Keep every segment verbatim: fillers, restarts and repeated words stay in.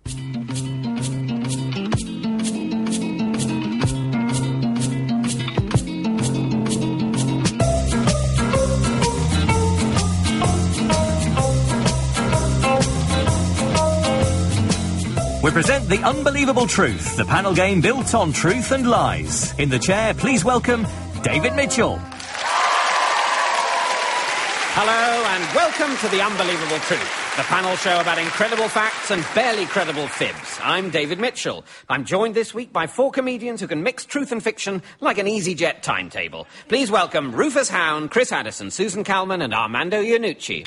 We present The Unbelievable Truth, the panel game built on truth and lies. In the chair, please welcome David Mitchell. Hello and welcome to The Unbelievable Truth, the panel show about incredible facts and barely credible fibs. I'm David Mitchell. I'm joined this week by four comedians who can mix truth and fiction like an EasyJet timetable. Please welcome Rufus Hound, Chris Addison, Susan Calman and Armando Iannucci.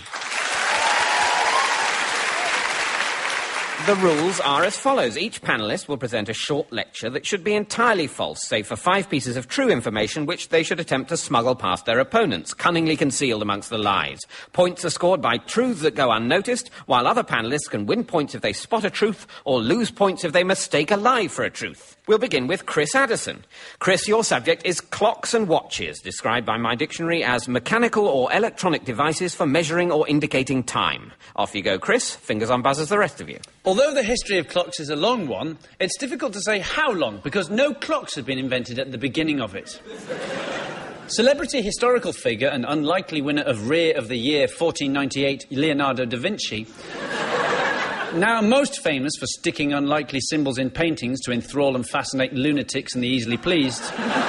The rules are as follows. Each panellist will present a short lecture that should be entirely false, save for five pieces of true information which they should attempt to smuggle past their opponents, cunningly concealed amongst the lies. Points are scored by truths that go unnoticed, while other panellists can win points if they spot a truth or lose points if they mistake a lie for a truth. We'll begin with Chris Addison. Chris, your subject is clocks and watches, described by my dictionary as mechanical or electronic devices for measuring or indicating time. Off you go, Chris. Fingers on buzzers, the rest of you. Although the history of clocks is a long one, it's difficult to say how long, because no clocks had been invented at the beginning of it. Celebrity historical figure and unlikely winner of Rear of the Year fourteen ninety-eight, Leonardo da Vinci, now most famous for sticking unlikely symbols in paintings to enthrall and fascinate lunatics and the easily pleased,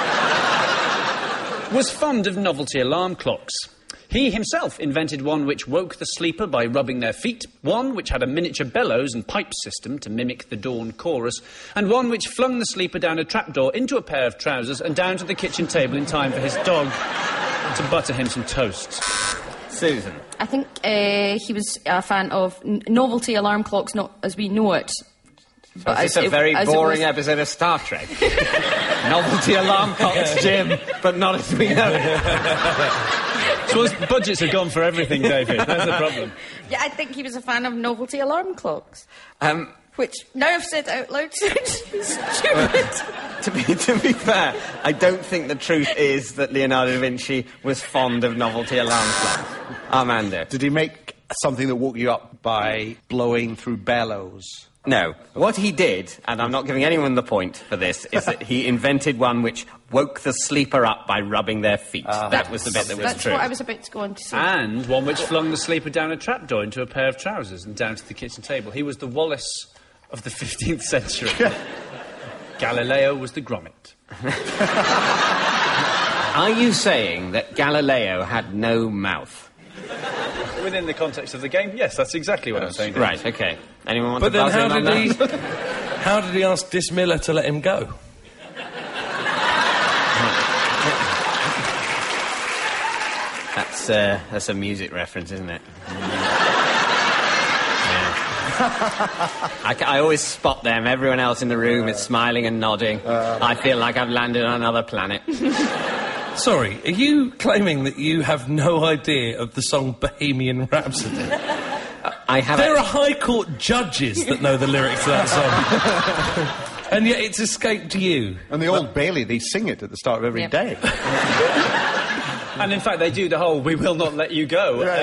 was fond of novelty alarm clocks. He himself invented one which woke the sleeper by rubbing their feet, one which had a miniature bellows and pipe system to mimic the dawn chorus, and one which flung the sleeper down a trapdoor into a pair of trousers and down to the kitchen table in time for his dog to butter him some toasts. Susan. I think uh, he was a fan of n- novelty alarm clocks, not as we know it. But it's a very it, boring was... episode of Star Trek. Novelty alarm clocks, Jim, but not as we know it. So budgets have gone for everything, David. That's the problem. Yeah, I think he was a fan of novelty alarm clocks. Um, which, now I've said out loud, sounds stupid. to, be, to be fair, I don't think the truth is that Leonardo da Vinci was fond of novelty alarm clocks. Armando. Did he make something that woke you up by blowing through bellows? No. What he did, and I'm not giving anyone the point for this, is that he invented one which woke the sleeper up by rubbing their feet. Uh, that was the bit that was that's true. That's what I was about to go on to say. And one which flung the sleeper down a trapdoor into a pair of trousers and down to the kitchen table. He was the Wallace of the fifteenth century. Galileo was the Gromit. Are you saying that Galileo had no mouth? Within the context of the game, yes, that's exactly what I'm saying. Right, OK. Anyone want but to buzz then how in on did that? he? How did he ask Dis Miller to let him go? That's uh, that's a music reference, isn't it? I, I always spot them. Everyone else in the room is smiling and nodding. Uh, I feel like I've landed on another planet. Sorry, are you claiming that you have no idea of the song Bohemian Rhapsody? I have. There a... are High Court judges that know the lyrics to that song. And yet it's escaped you. And the Old Bailey, they sing it at the start of every yep. day. And in fact, they do the whole "we will not let you go" uh,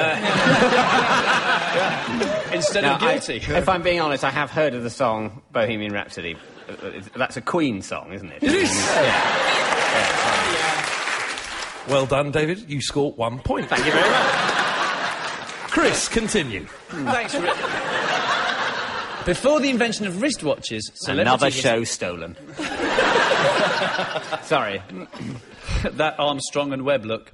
yeah. instead now, of guilty. I, if I'm being honest, I have heard of the song Bohemian Rhapsody. That's a Queen song, isn't it? It is. Yeah. Yeah. Well done, David. You scored one point. Thank you very much. Chris, continue. Thanks, Rick. Before the invention of wristwatches, another show stolen. Sorry. That Armstrong and Webb look.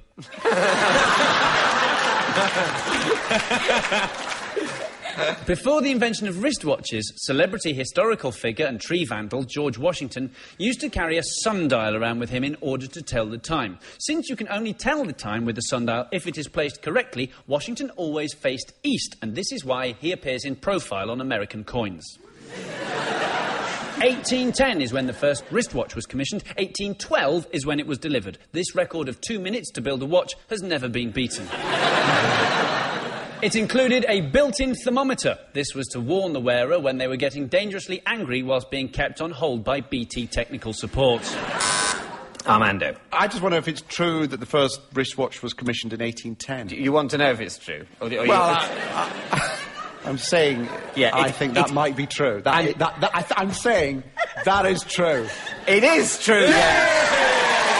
Before the invention of wristwatches, celebrity historical figure and tree vandal George Washington used to carry a sundial around with him in order to tell the time. Since you can only tell the time with the sundial if it is placed correctly, Washington always faced east, and this is why he appears in profile on American coins. eighteen ten is when the first wristwatch was commissioned. eighteen twelve is when it was delivered. This record of two minutes to build a watch has never been beaten. It included a built-in thermometer. This was to warn the wearer when they were getting dangerously angry whilst being kept on hold by B T technical support. Armando. I just wonder if it's true that the first wristwatch was commissioned in eighteen ten. Do you want to know if it's true? Or, or well, you... I, I, I'm saying, Yeah, I it- think that it- might be true. That, and- that, that, I th- I'm saying that is true. It is true, yeah.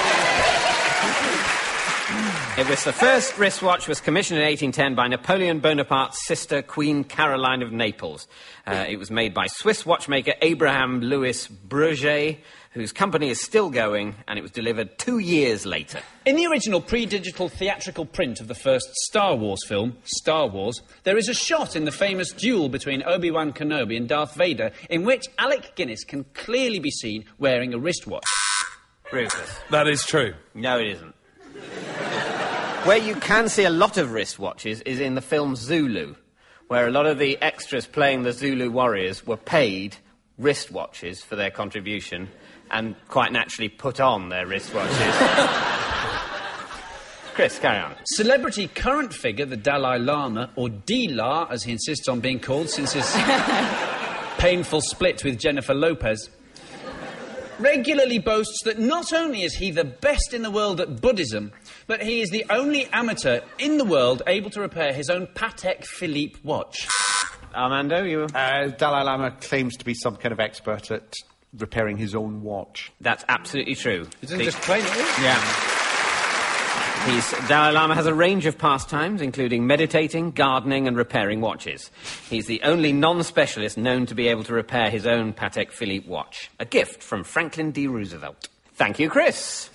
It was the first wristwatch was commissioned in eighteen ten by Napoleon Bonaparte's sister, Queen Caroline of Naples. Uh, it was made by Swiss watchmaker Abraham Louis Breguet, whose company is still going, and it was delivered two years later. In the original pre-digital theatrical print of the first Star Wars film, Star Wars, there is a shot in the famous duel between Obi-Wan Kenobi and Darth Vader in which Alec Guinness can clearly be seen wearing a wristwatch. Rufus. That is true. No, it isn't. Where you can see a lot of wristwatches is in the film Zulu, where a lot of the extras playing the Zulu warriors were paid wristwatches for their contribution and quite naturally put on their wristwatches. Chris, carry on. Celebrity current figure, the Dalai Lama, or D-La, as he insists on being called since his painful split with Jennifer Lopez, regularly boasts that not only is he the best in the world at Buddhism, but he is the only amateur in the world able to repair his own Patek Philippe watch. Armando, you... Uh, Dalai Lama claims to be some kind of expert at repairing his own watch. That's absolutely true. He doesn't The- just claim it. Yeah. He's, Dalai Lama has a range of pastimes, including meditating, gardening, and repairing watches. He's the only non-specialist known to be able to repair his own Patek Philippe watch. A gift from Franklin D. Roosevelt. Thank you, Chris.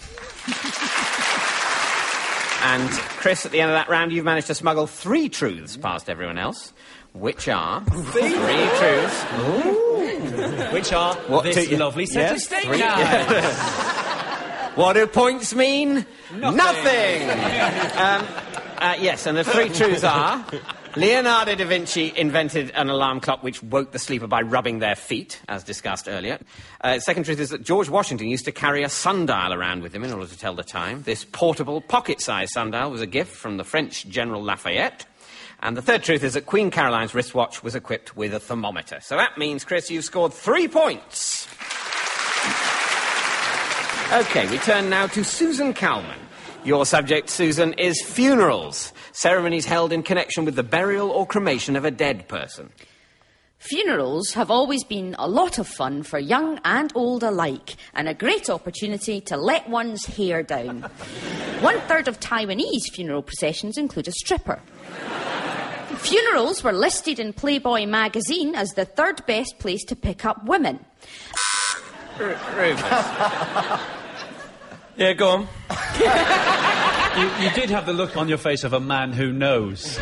And, Chris, at the end of that round, you've managed to smuggle three truths past everyone else, which are... Three truths. Which are What this do you- lovely set Yeah, of steak three- knives. What do points mean? Nothing. Nothing. um, uh, yes, and the three truths are... Leonardo da Vinci invented an alarm clock which woke the sleeper by rubbing their feet, as discussed earlier. Uh, second truth is that George Washington used to carry a sundial around with him in order to tell the time. This portable, pocket-sized sundial was a gift from the French General Lafayette. And the third truth is that Queen Caroline's wristwatch was equipped with a thermometer. So that means, Chris, you've scored three points. OK, we turn now to Susan Calman. Your subject, Susan, is funerals. Ceremonies held in connection with the burial or cremation of a dead person. Funerals have always been a lot of fun for young and old alike, and a great opportunity to let one's hair down. One third of Taiwanese funeral processions include a stripper. Funerals were listed in Playboy magazine as the third best place to pick up women. R- Rufus. Yeah, go on. You, you did have the look on your face of a man who knows.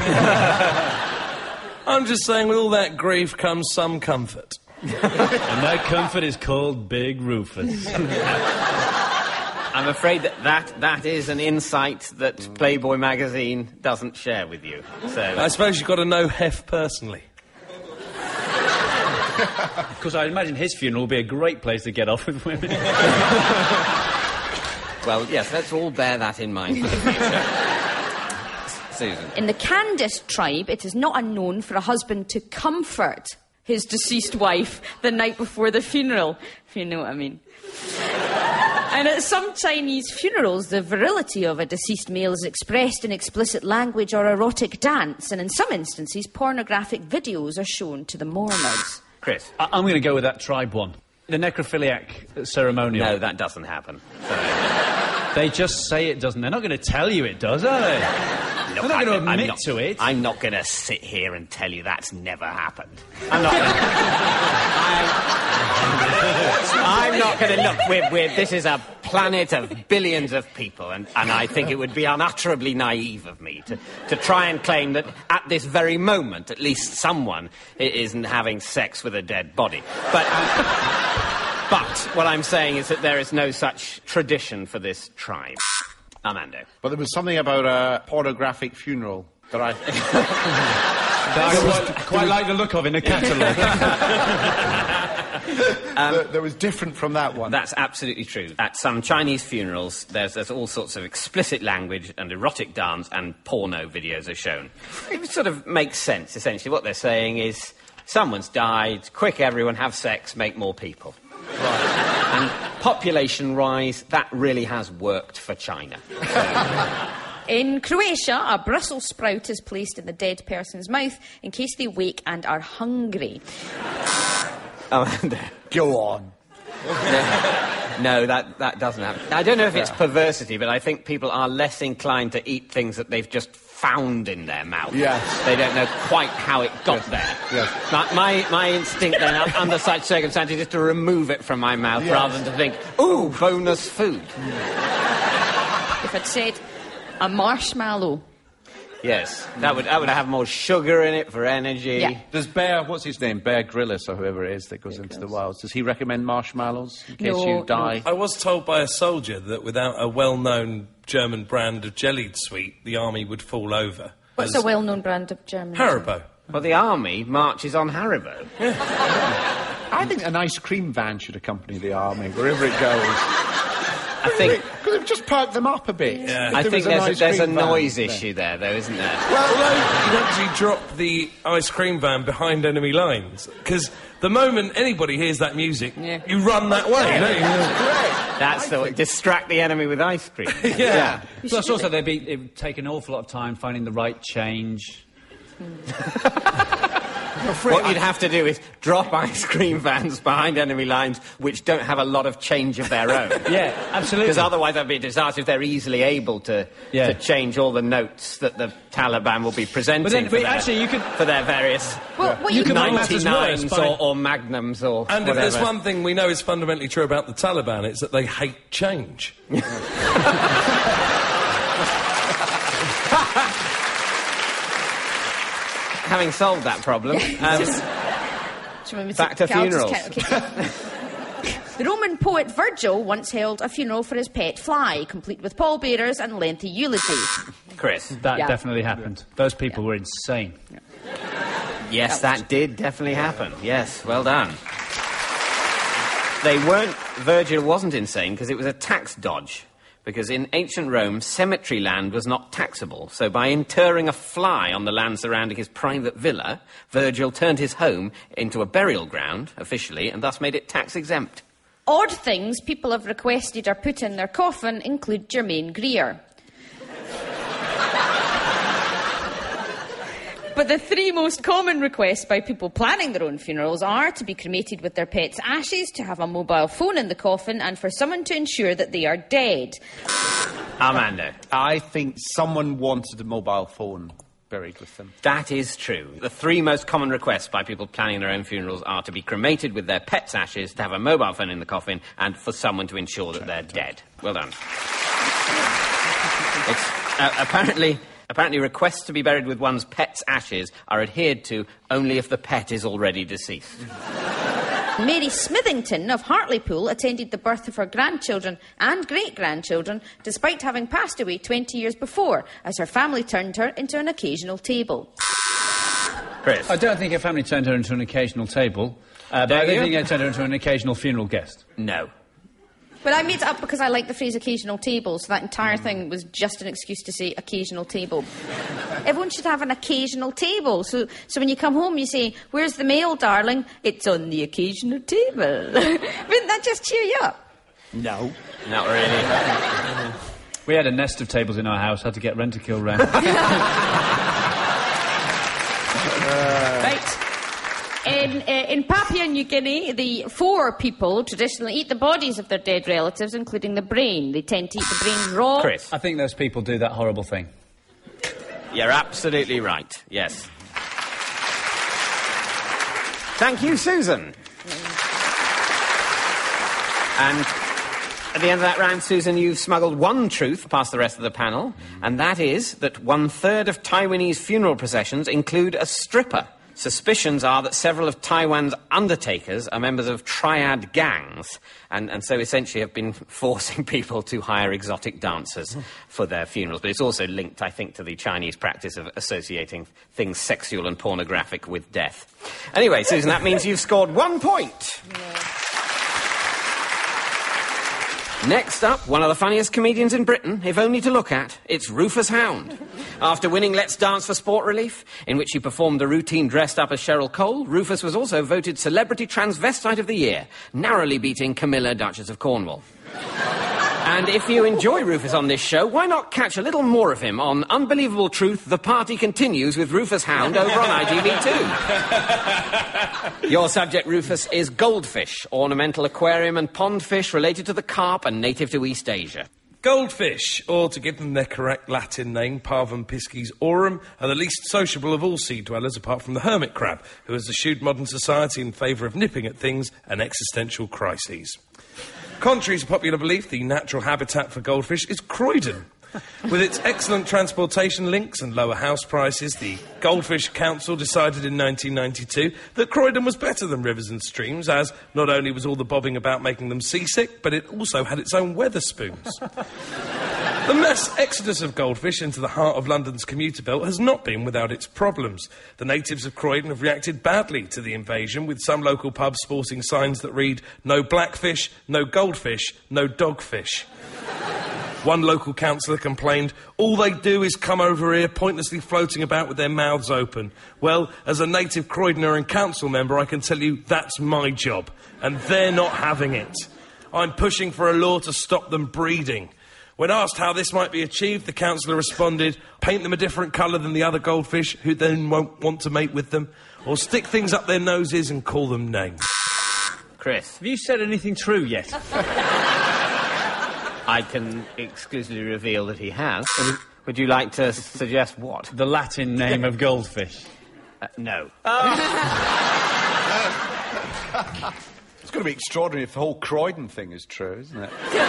I'm just saying, with all that grief comes some comfort. And that comfort is called Big Rufus. I'm afraid that, that that is an insight that Playboy magazine doesn't share with you. So I suppose you've got to know Hef personally. Because I imagine his funeral will be a great place to get off with women. Well, yes, let's all bear that in mind for the future. Susan. In the Kandis tribe, it is not unknown for a husband to comfort his deceased wife the night before the funeral, if you know what I mean. And at some Chinese funerals, the virility of a deceased male is expressed in explicit language or erotic dance, and in some instances, pornographic videos are shown to the mourners. Chris. I- I'm going to go with that tribe one. The necrophiliac ceremonial. No, that doesn't happen. So, They just say it doesn't. They're not going to tell you it does, are they? look, They're not I'm- going to I'm admit not- to it. I'm not going to sit here and tell you that's never happened. I'm not. Gonna, I'm, I'm not going to look. We're, we're, this is a planet of billions of people, and, and I think it would be unutterably naive of me to, to try and claim that at this very moment, at least someone i- isn't having sex with a dead body. But. But what I'm saying is that there is no such tradition for this tribe. Armando. But there was something about a pornographic funeral that I... I quite, quite like the look of in the catalogue. that, that was different from that one. That's absolutely true. At some Chinese funerals, there's, there's all sorts of explicit language and erotic dance and porno videos are shown. It sort of makes sense, essentially. What they're saying is, someone's died, quick everyone, have sex, make more people. Right. And population-wise, that really has worked for China. So. In Croatia, a Brussels sprout is placed in the dead person's mouth in case they wake and are hungry. Oh, Go on. no, that, that doesn't happen. I don't know if it's perversity, but I think people are less inclined to eat things that they've just found in their mouth. Yes. They don't know quite how it got Yes. there. Yes. My, my, my instinct then, un- under such circumstances, is to remove it from my mouth Yes. rather than to think, ooh, bonus food. If I'd said a marshmallow. Yes, that would, that would have more sugar in it for energy. Yeah. Does Bear, what's his name, Bear Grylls or whoever it is that goes into the wilds, does he recommend marshmallows in case No, you die? I was told by a soldier that without a well-known German brand of jellied sweet, the army would fall over. What's As a well-known brand of German? Haribo. Well, the army marches on Haribo. I think an ice cream van should accompany the army, wherever it goes. I think... Could have just parked them up a bit. Yeah. If I there think was an there's a, ice there's a cream van noise there. issue there, though, isn't there? Although you actually drop the ice cream van behind enemy lines, because the moment anybody hears that music, Yeah. you run that way, don't you? That's the distract the enemy with ice cream. Yeah. Plus, also, they'd be, it would take an awful lot of time finding the right change. What you'd have to do is drop ice cream vans behind enemy lines which don't have a lot of change of their own. Yeah, absolutely. Because otherwise that'd be a disaster if they're easily able to, Yeah. to change all the notes that the Taliban will be presenting But then- for, but their, actually you could- for their various Well, what You you could can make matters ninety-nines worse by- or, or magnums or And if whatever. there's one thing we know is fundamentally true about the Taliban, it's that they hate change. Having solved that problem, um, Do you want me Back to okay, I'll just funerals. count- okay. The Roman poet Virgil once held a funeral for his pet fly, complete with pallbearers and lengthy eulogies. Chris. That Yeah. definitely happened. Those people were insane. Yes, that did definitely happen. Yes, well done. They weren't... Virgil wasn't insane because it was a tax dodge. Because in ancient Rome, cemetery land was not taxable. So by interring a fly on the land surrounding his private villa, Virgil turned his home into a burial ground, officially, and thus made it tax-exempt. Odd things people have requested are put in their coffin include Germaine Greer. But the three most common requests by people planning their own funerals are to be cremated with their pet's ashes, to have a mobile phone in the coffin, and for someone to ensure that they are dead. Armando. I think someone wanted a mobile phone buried with them. That is true. The three most common requests by people planning their own funerals are to be cremated with their pet's ashes, to have a mobile phone in the coffin, and for someone to ensure that they're dead. Well done. It's uh, apparently... Apparently, requests to be buried with one's pet's ashes are adhered to only if the pet is already deceased. Mary Smithington of Hartlepool attended the birth of her grandchildren and great-grandchildren despite having passed away twenty years before, as her family turned her into an occasional table. Chris. I don't think her family turned her into an occasional table, uh, but Don't I don't you? think they turned her into an occasional funeral guest. No. But I made it up because I like the phrase occasional table, so that entire thing was just an excuse to say occasional table. Everyone should have an occasional table. So, so when you come home, you say, "Where's the mail, darling?" "It's on the occasional table." Wouldn't that just cheer you up? No. Not really. We had a nest of tables in our house, had to get Rent-A-Kill round. Right. In, uh, in Papua New Guinea, the four people traditionally eat the bodies of their dead relatives, including the brain. They tend to eat the brain raw. Chris. I think those people do that horrible thing. You're absolutely right. Yes. Thank you, Susan. And at the end of that round, Susan, you've smuggled one truth past the rest of the panel, and that is that one-third of Taiwanese funeral processions include a stripper. Suspicions are that several of Taiwan's undertakers are members of triad gangs, and, and so essentially have been forcing people to hire exotic dancers for their funerals. But it's also linked, I think, to the Chinese practice of associating things sexual and pornographic with death. Anyway, Susan, that means you've scored one point. Next up, one of the funniest comedians in Britain, if only to look at, it's Rufus Hound. After winning Let's Dance for Sport Relief, in which he performed a routine dressed up as Cheryl Cole, Rufus was also voted Celebrity Transvestite of the Year, narrowly beating Camilla, Duchess of Cornwall. And if you enjoy Rufus on this show, why not catch a little more of him on Unbelievable Truth, The Party Continues with Rufus Hound over on I T V two. Your subject, Rufus, is goldfish, ornamental aquarium and pond fish related to the carp and native to East Asia. Goldfish, or to give them their correct Latin name, Parvum piscis aurum, are the least sociable of all sea dwellers apart from the hermit crab, who has eschewed modern society in favour of nipping at things and existential crises. Contrary to popular belief, the natural habitat for goldfish is Croydon. With its excellent transportation links and lower house prices, the Goldfish Council decided in nineteen ninety-two that Croydon was better than rivers and streams, as not only was all the bobbing about making them seasick, but it also had its own Weatherspoons. The mass exodus of goldfish into the heart of London's commuter belt has not been without its problems. The natives of Croydon have reacted badly to the invasion, with some local pubs sporting signs that read, "No blackfish, no goldfish, no dogfish." One local councillor complained, "All they do is come over here pointlessly floating about with their mouths open." Well, as a native Croydner and council member, I can tell you that's my job, and they're not having it. I'm pushing for a law to stop them breeding. When asked how this might be achieved, the councillor responded, "Paint them a different colour than the other goldfish, who then won't want to mate with them, or stick things up their noses and call them names." Chris. Have you said anything true yet? I can exclusively reveal that he has. Would you like to suggest what? The Latin name of goldfish. Uh, no. It's going to be extraordinary if the whole Croydon thing is true, isn't it?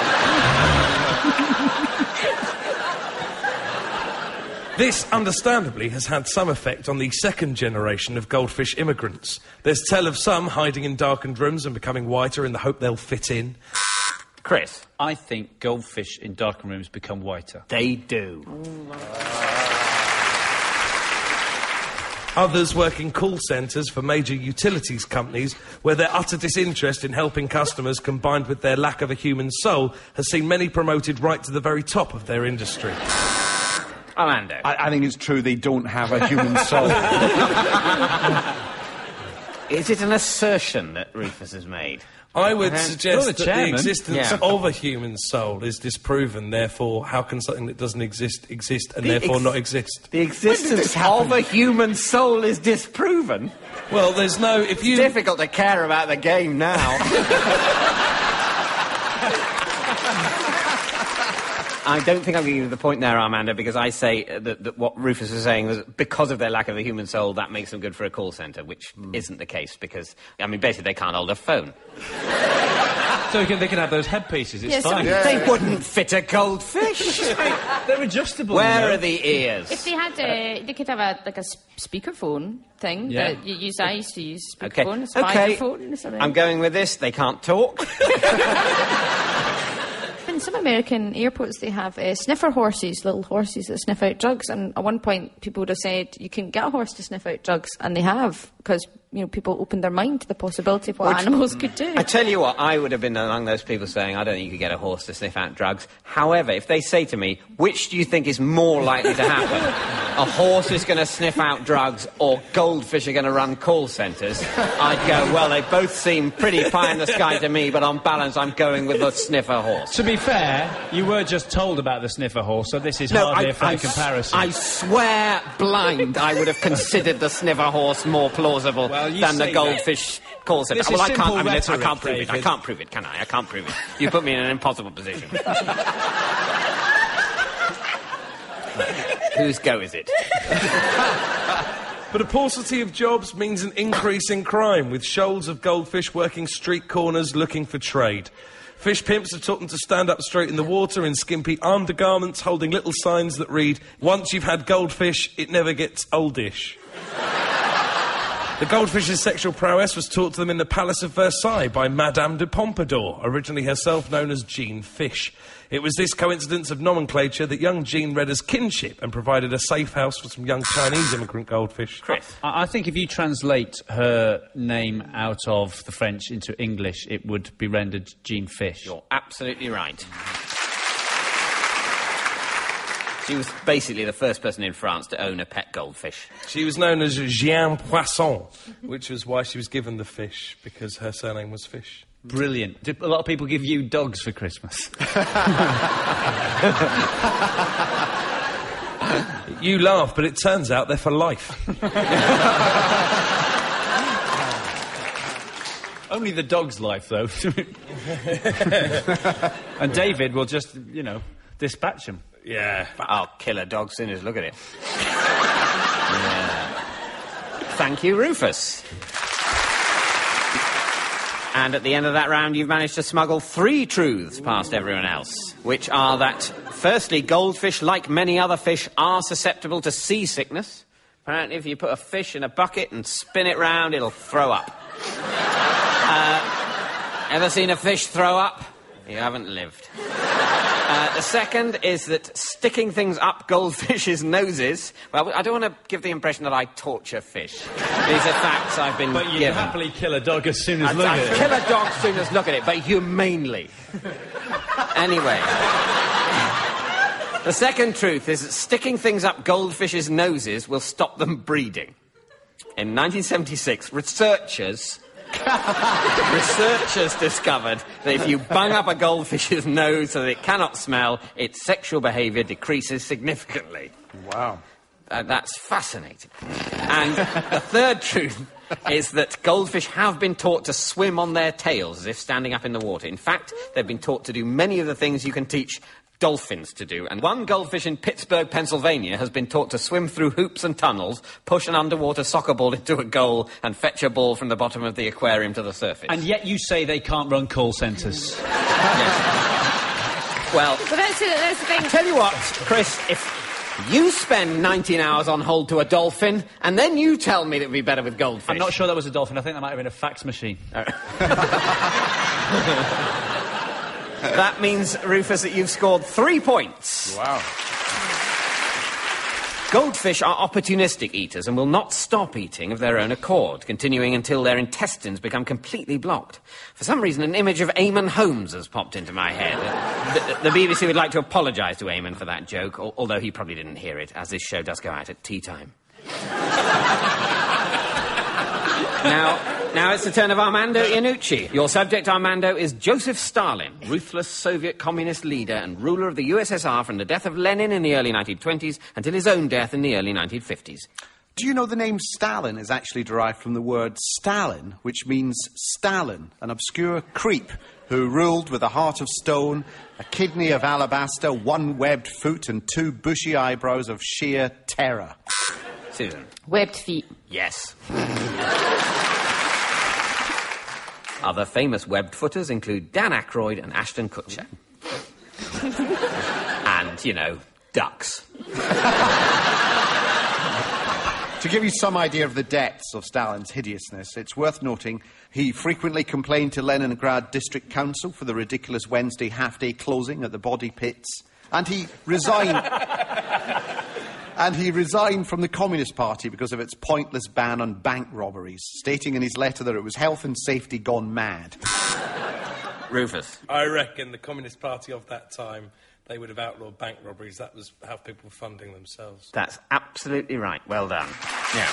This, understandably, has had some effect on the second generation of goldfish immigrants. There's tell of some hiding in darkened rooms and becoming whiter in the hope they'll fit in. Chris. I think goldfish in darkened rooms become whiter. They do. Others work in call centres for major utilities companies, where their utter disinterest in helping customers combined with their lack of a human soul has seen many promoted right to the very top of their industry. Orlando. I, I think it's true they don't have a human soul. Is it an assertion that Rufus has made? I would Okay. suggest You're the that the chairman. existence Yeah. of a human soul is disproven, therefore how can something that doesn't exist exist and The therefore ex- not exist? The existence of a human soul is disproven. Well, there's no... if you... Difficult to care about the game now. I don't think I'm giving you the point there, Armando, because I say uh, that, that what Rufus was saying was because of their lack of a human soul, that makes them good for a call centre, which mm. isn't the case, because, I mean, basically they can't hold a phone. So you can, they can have those headpieces, it's Yes, fine. yeah. They wouldn't fit a goldfish. They're adjustable. Where you know. are the ears? If they had a, they could have a like a s- speakerphone thing Yeah. that you use. I used to use Okay, speakerphone, okay. spiderphone, or something. I'm going with this. They can't talk. In some American airports, they have uh, sniffer horses, little horses that sniff out drugs. And at one point, people would have said you can get a horse to sniff out drugs, and they have, because you know people opened their mind to the possibility of what Which- animals could do. I tell you what, I would have been among those people saying, I don't think you could get a horse to sniff out drugs. However, if they say to me, which do you think is more likely to happen? A horse is going to sniff out drugs or goldfish are going to run call centres? I'd go, well, they both seem pretty pie in the sky to me, but on balance, I'm going with the sniffer horse. To be fair, you were just told about the sniffer horse, so this is No, hardly I, a fair I, comparison. I swear blind I would have considered the sniffer horse more plausible Well, you than the say goldfish call centre. This Well, is I can't, simple I, mean, I rhetoric, can't prove it. I David. can't prove it, can I? I can't prove it. You put me in an impossible position. Whose go is it? But a paucity of jobs means an increase in crime, with shoals of goldfish working street corners looking for trade. Fish pimps have taught them to stand up straight in the water in skimpy undergarments, holding little signs that read, "Once you've had goldfish, it never gets oldish." The goldfish's sexual prowess was taught to them in the Palace of Versailles by Madame de Pompadour, originally herself known as Jean Fish. It was this coincidence of nomenclature that young Jean read as kinship and provided a safe house for some young Chinese immigrant goldfish. Chris. I I think if you translate her name out of the French into English, it would be rendered Jean Fish. You're absolutely right. She was basically the first person in France to own a pet goldfish. She was known as Jeanne Poisson, which was why she was given the fish, because her surname was Fish. Brilliant. Did a lot of people give you dogs for Christmas? You laugh, but it turns out they're for life. Only the dog's life, though. And David will just, you know, dispatch him. Yeah. I'll kill a dog soon as look at it. Yeah. Thank you, Rufus. And at the end of that round, you've managed to smuggle three truths past everyone else, which are that, firstly, goldfish, like many other fish, are susceptible to seasickness. Apparently, if you put a fish in a bucket and spin it round, it'll throw up. uh, ever seen a fish throw up? You haven't lived. Uh, the second is that sticking things up goldfish's noses... Well, I don't want to give the impression that I torture fish. These are facts I've been But you'd given. happily kill a dog as soon as I'd, look I'd at it. kill a dog as soon as look at it, but humanely. Anyway. The second truth is that sticking things up goldfish's noses will stop them breeding. In nineteen seventy-six, researchers... researchers discovered that if you bung up a goldfish's nose so that it cannot smell, its sexual behaviour decreases significantly. Wow. Uh, that's fascinating. And the third truth is that goldfish have been taught to swim on their tails as if standing up in the water. In fact, they've been taught to do many of the things you can teach dolphins to do. And one goldfish in Pittsburgh, Pennsylvania, has been taught to swim through hoops and tunnels, push an underwater soccer ball into a goal, and fetch a ball from the bottom of the aquarium to the surface. And yet you say they can't run call centres. Yes. Well, But that's, the- that's the thing. tell you what, Chris, if you spend nineteen hours on hold to a dolphin, and then you tell me that it would be better with goldfish... I'm not sure that was a dolphin. I think that might have been a fax machine. That means, Rufus, that you've scored three points. Wow. Goldfish are opportunistic eaters and will not stop eating of their own accord, continuing until their intestines become completely blocked. For some reason, an image of Eamon Holmes has popped into my head. The, the B B C would like to apologise to Eamon for that joke, al- although he probably didn't hear it, as this show does go out at tea time. Now, now it's the turn of Armando Iannucci. Your subject, Armando, is Joseph Stalin, ruthless Soviet communist leader and ruler of the U S S R from the death of Lenin in the early nineteen twenties until his own death in the early nineteen fifties. Do you know the name Stalin is actually derived from the word Stalin, which means Stalin, an obscure creep who ruled with a heart of stone, a kidney of alabaster, one webbed foot, and two bushy eyebrows of sheer terror? Susan. Webbed feet. Yes. Other famous webbed footers include Dan Aykroyd and Ashton Kutcher. And, you know, ducks. To give you some idea of the depths of Stalin's hideousness, it's worth noting he frequently complained to Leningrad District Council for the ridiculous Wednesday half-day closing at the body pits, and he resigned... and he resigned from the Communist Party because of its pointless ban on bank robberies, stating in his letter that it was health and safety gone mad. Rufus. I reckon the Communist Party of that time, they would have outlawed bank robberies. That was how people were funding themselves. That's absolutely right. Well done. Yeah.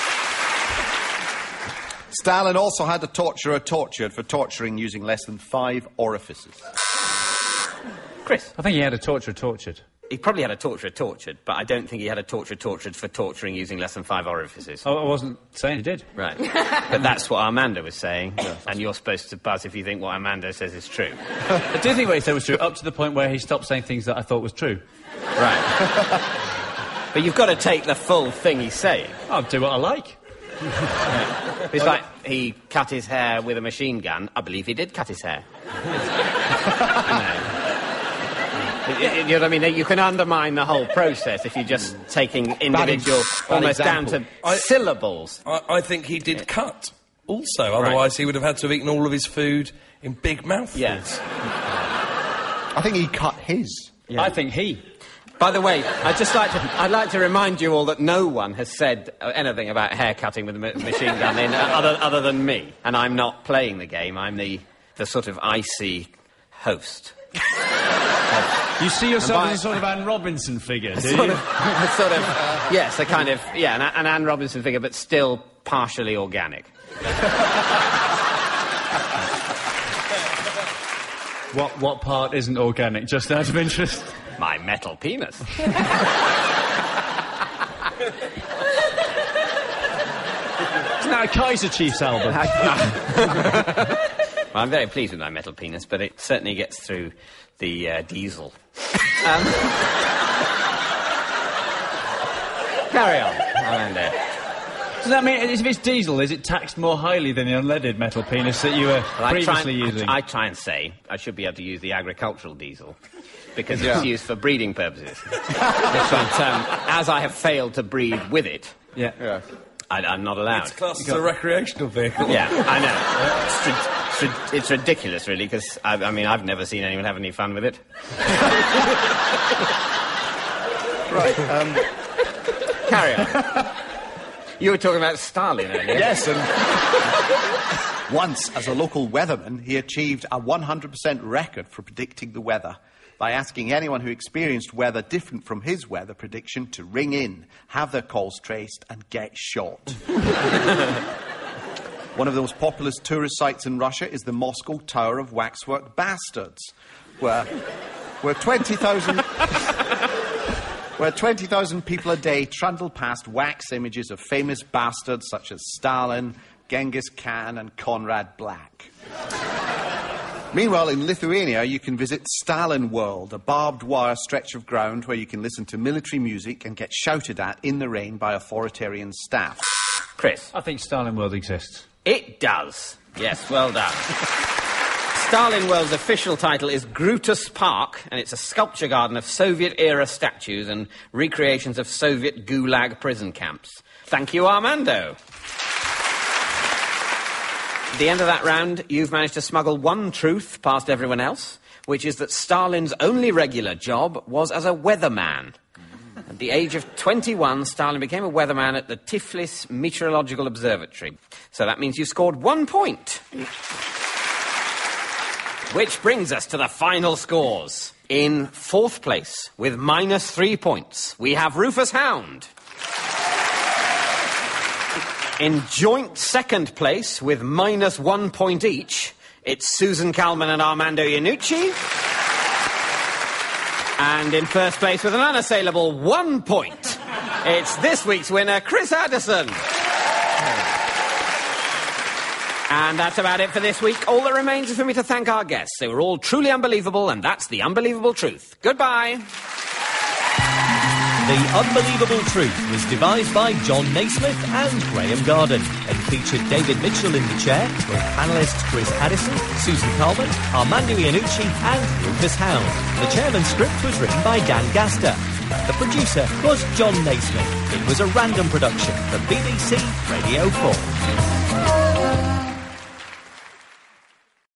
Stalin also had a torturer tortured for torturing using less than five orifices. Chris. I think he had a torturer tortured. He probably had a torturer tortured, but I don't think he had a torturer tortured for torturing using less than five orifices. Oh, I wasn't saying he did. Right. But that's what Armando was saying, and you're supposed to buzz if you think what Armando says is true. I do think what he said was true, up to the point where he stopped saying things that I thought was true. Right. But you've got to take the full thing he's saying. I'll do what I like. It's like he cut his hair with a machine gun. I believe he did cut his hair. You know. You know what I mean? You can undermine the whole process if you're just taking individual, bad almost down example. to I- syllables. I, I think he did cut also, otherwise he would have had to have eaten all of his food in big mouthfuls. Yes. I think he cut his. Yeah. I think he. By the way, I'd just like to, I'd like to remind you all that no one has said uh, anything about hair cutting with a ma- machine gun in, uh, other, other than me. And I'm not playing the game. I'm the, the sort of icy host. You see yourself by- as a sort of Anne Robinson figure, do Sort you? of, sort of, uh, yes, a kind of, yeah, an, an Anne Robinson figure, but still partially organic. What, what part isn't organic, just out of interest? My metal penis. Isn't that a Kaiser Chiefs album? Well, I'm very pleased with my metal penis, but it certainly gets through the uh, diesel. Um, carry on, Orlando. Does that mean, if it's diesel, is it taxed more highly than the unleaded metal penis that you were Well, I try previously and, using? I, I try and say I should be able to use the agricultural diesel because it's used for breeding purposes. But um, as I have failed to breed with it, yeah. Yeah. I, I'm not allowed. It's classed as a recreational vehicle. Yeah, I know. It's, ri- it's, ri- it's ridiculous, really, because, I, I mean, I've never seen anyone have any fun with it. Right, um, Carry on. You were talking about Stalin earlier. yes, and once, as a local weatherman, he achieved a one hundred percent record for predicting the weather by asking anyone who experienced weather different from his weather prediction to ring in, have their calls traced, and get shot. One of the most populous tourist sites in Russia is the Moscow Tower of Waxwork Bastards, where, where twenty thousand... where twenty thousand people a day trundle past wax images of famous bastards such as Stalin, Genghis Khan, and Conrad Black. Meanwhile, in Lithuania, you can visit Stalin World, a barbed wire stretch of ground where you can listen to military music and get shouted at in the rain by authoritarian staff. Chris. I think Stalin World exists. It does. Yes, well done. Stalin World's official title is Grutus Park, and it's a sculpture garden of Soviet-era statues and recreations of Soviet Gulag prison camps. Thank you, Armando. At the end of that round, you've managed to smuggle one truth past everyone else, which is that Stalin's only regular job was as a weatherman. At the age of twenty-one, Stalin became a weatherman at the Tiflis Meteorological Observatory. So that means you scored one point. Which brings us to the final scores. In fourth place, with minus three points, we have Rufus Hound. In joint second place, with minus one point each, it's Susan Calman and Armando Iannucci. And in first place, with an unassailable one point, it's this week's winner, Chris Addison. And that's about it for this week. All that remains is for me to thank our guests. They were all truly unbelievable, and that's the unbelievable truth. Goodbye. The Unbelievable Truth was devised by John Naismith and Graham Garden and featured David Mitchell in the chair with panellists Chris Addison, Susan Calman, Armando Iannucci and Rufus Hound. The chairman's script was written by Dan Gaster. The producer was John Naismith. It was a random production for B B C Radio four.